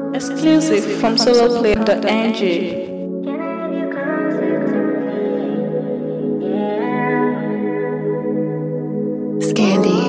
Exclusive from soloplay.ng. Scandy.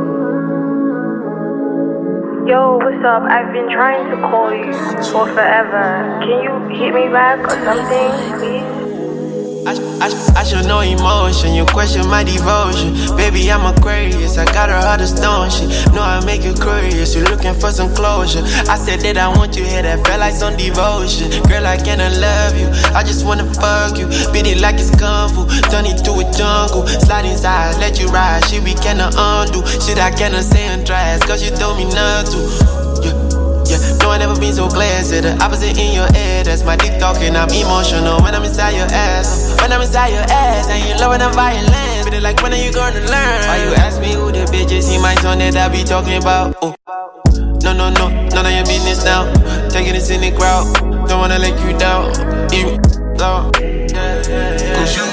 Yo, what's up? I've been trying to call you for forever. Can you hit me back or something, please? I show no emotion, you question my devotion. Baby, I'm Aquarius, I got her heart of stone shit. No, I make you curious, you looking for some closure. I said that I want you here, that felt like some devotion. Girl, I cannot love you, I just wanna fuck you. Beat it like it's kung fu, turn it to a jungle. Slide inside, let you ride, shit we cannot undo. Shit I cannot say and try, cause you told me not to. Yeah, no, I never been so glad. Say the opposite in your head. That's my dick talking, I'm emotional when I'm inside your ass. When I'm inside your ass, and you love when I'm violent. But like, when are you gonna learn? Why you ask me who the bitches see my son that I be talking about? Oh, no, none of your business now. Taking this in the crowd, don't wanna let you down. You, yeah.